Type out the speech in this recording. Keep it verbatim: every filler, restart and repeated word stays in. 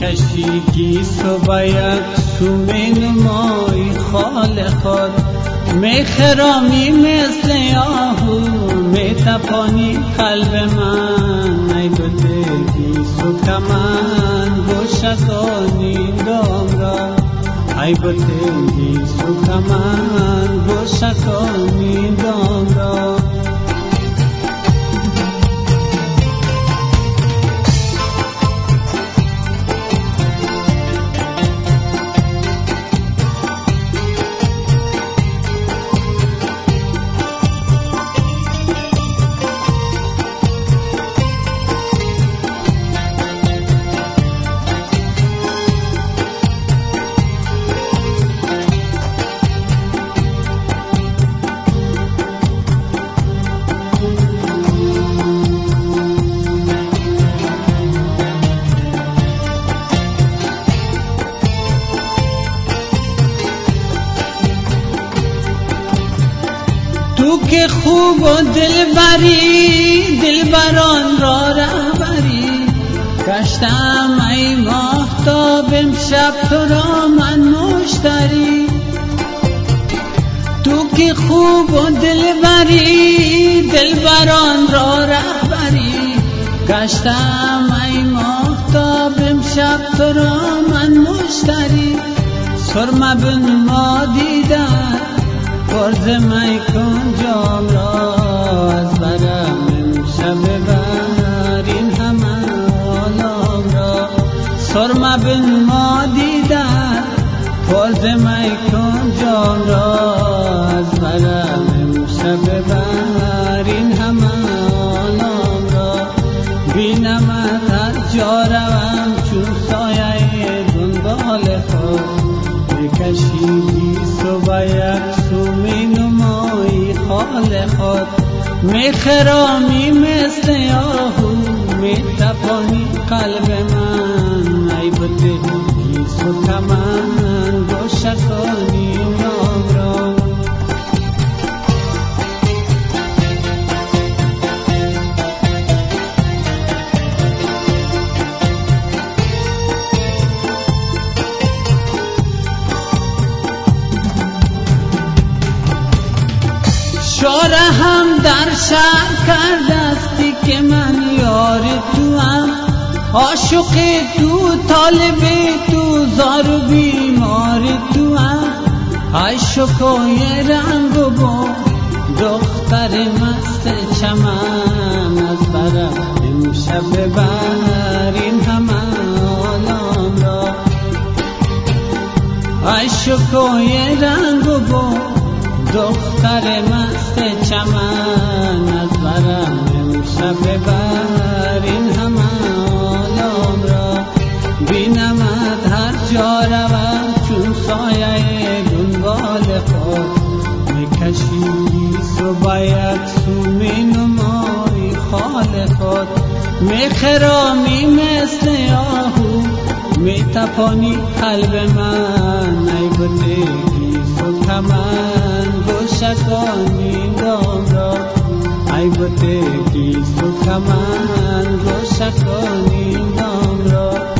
میکشی گیس و باید سو می نمایی خالقات میخرامی مثل یاهو میتپانی قلب من ای بده گیس و کمن گوشکانی دام را ای بده گیس و کمن گوشکانی دام را تو که خوب و دلبری دلبران را رهبری گشتم ای ماهتاب امشب تو را من مشتری تو که خوب و دلبری دلبران را رهبری گشتم ای ماهتاب امشب تو را من مشتری سرمه بن ما دیدن فرض می کن جام را از برم امشب بر این همه عالم را سرمه بن ما دیدن فرض می کن جام را از برم امشب بر این همه عالم را بینمت هر جا روم چون سایه دنبال خود میکشیدی صبح یک سو می نمایی خالقات میخرامی مثل یاهو میتپانی قلب من ای بده گیس و کمن گوشکانی نام را شاره هم در شهر کردستی که من یار تو هم عاشق تو طالب تو زار و بیمار تو هم ای شکوی رنگ و بو دختر مست چمن از برم امشب بر این همه عالم را ای شکوی رنگ و بو دختر مست چمن از برم امشب بر این همه عالم را بینمت هر جا روم چون سایه دنبال خود میکشی صبح یک سو می نمایی خالقات میخرامی مثل یاهو میتپانی قلب من ای بده گیس و کمن گوشکانی دام را ای بده گیس و کمن گوشکانی دام را